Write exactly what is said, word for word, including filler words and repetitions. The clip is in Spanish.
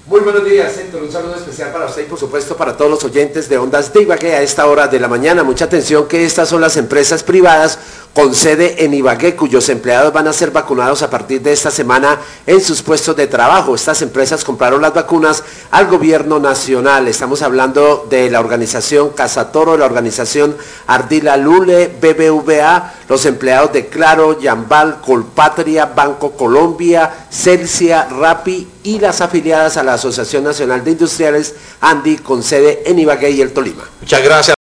Muy buenos días, Héctor. Un saludo especial para usted y por supuesto para todos los oyentes de Ondas de Ibagué a esta hora de la mañana. Mucha atención que estas son las empresas privadas con sede en Ibagué, cuyos empleados van a ser vacunados a partir de esta semana en sus puestos de trabajo. Estas empresas compraron las vacunas al gobierno nacional. Estamos hablando de la organización Casa Toro, la organización Ardila Lule, B B V A, los empleados de Claro, Yambal, Colpatria, Banco Colombia, Celsia, Rappi y las afiliadas a la Asociación Nacional de Industriales Andi con sede en Ibagué y el Tolima. Muchas gracias.